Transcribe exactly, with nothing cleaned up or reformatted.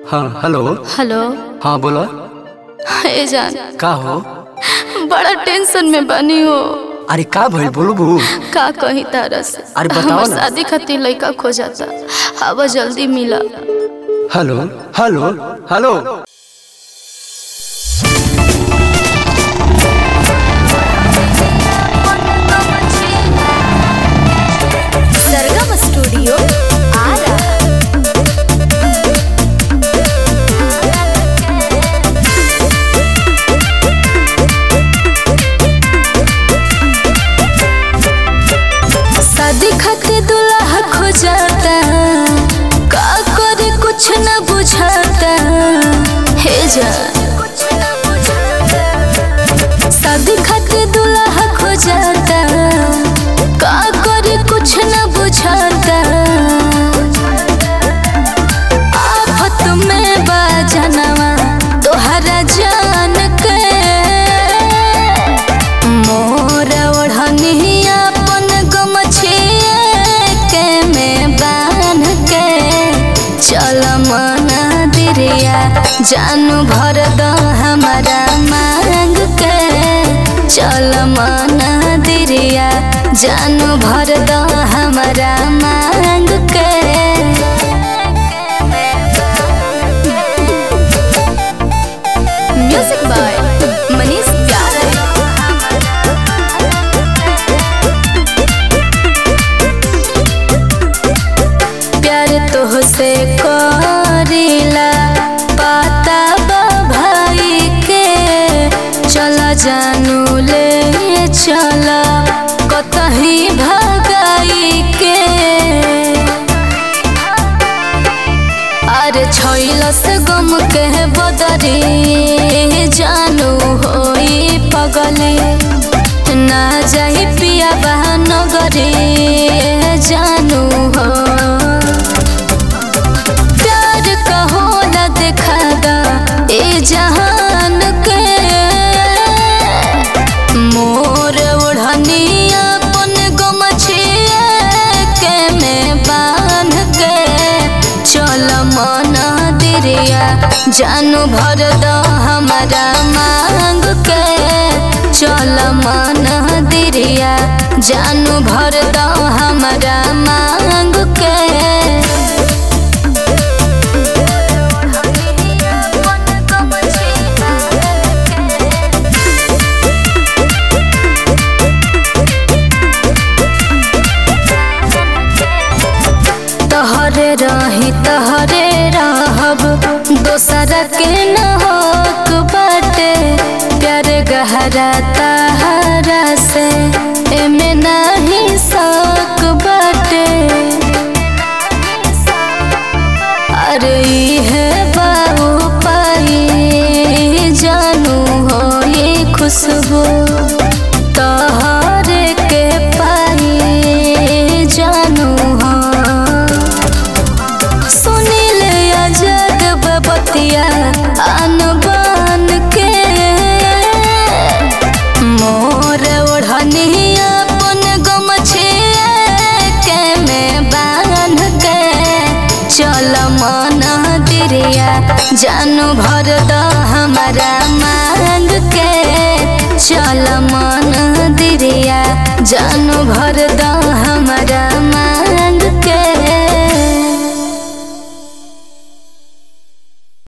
हाँ hello. Hello. हाँ बोलो। ए जान का हो? बड़ा टेंशन में बनी हो। अरे का भइल बोलो बहू। का कहीं तारा से अरे बताओ ना। शादी खातिर लड़का खो जाता, अब जल्दी मिला। Hello hello hello. Sargam studio Ara. शादी खातिर दुल्हा खो जाता, का करे कुछ न बुझाता। हे जान शादी खातिर दुल्हा खो जाता, का करे कुछ न बुझाता। आफत में बाजनवा तोहरा जान के, मोर ओढ़नी अपन गमछिए के में बांध के, चल मना दिरिया जानू भर दो हमारा मांग के। चल मना दिरिया जानू भर दो हमारा मांग के। म्यूजिक बाय मनीष प्यारे। प्यार तोहसे करीला पता बा भाई के, चला जानू ले चला कतही भगाई के। अरे छैलस गम के बदरी जानू होई पगली, ना जाई पिया बहन नगरी जानू हो। प्यार कहो न देखा दा ए जहान के, मोर ओढ़नी अपन गमछिए के में बांध के। चल मना दिरिया जानू भर दो हमारा मांग के। चल मना दिरिया जानू भर दो हमारा मांग के। तहरे रही तहरे रहब, दोसरा के न होक बाटे। प्यार गहरा तहरा से एमे नहीं शक बाटे। अरे है बाबू पाई जानू हो ये खुशबू, तहरे के पाई जानू हो। सुनील आजाद बबतिया आन बान के, मोर ओढ़नी अपन गमछिए के में बांध के। चल मना दिरिया जानू भर दो हमारा मांग के। चल मना दिरिया जानू भर दो